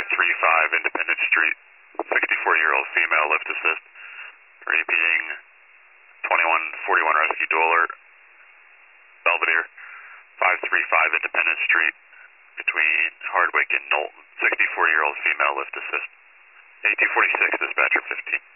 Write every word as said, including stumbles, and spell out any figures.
three five Independence Street, sixty-four-year-old female, lift assist. Repeating, twenty-one forty-one Rescue Dueler, Belvedere, five three five Independence Street, between Hardwick and Knowlton, sixty-four-year-old female, lift assist. eighteen forty-six, dispatcher fifteen.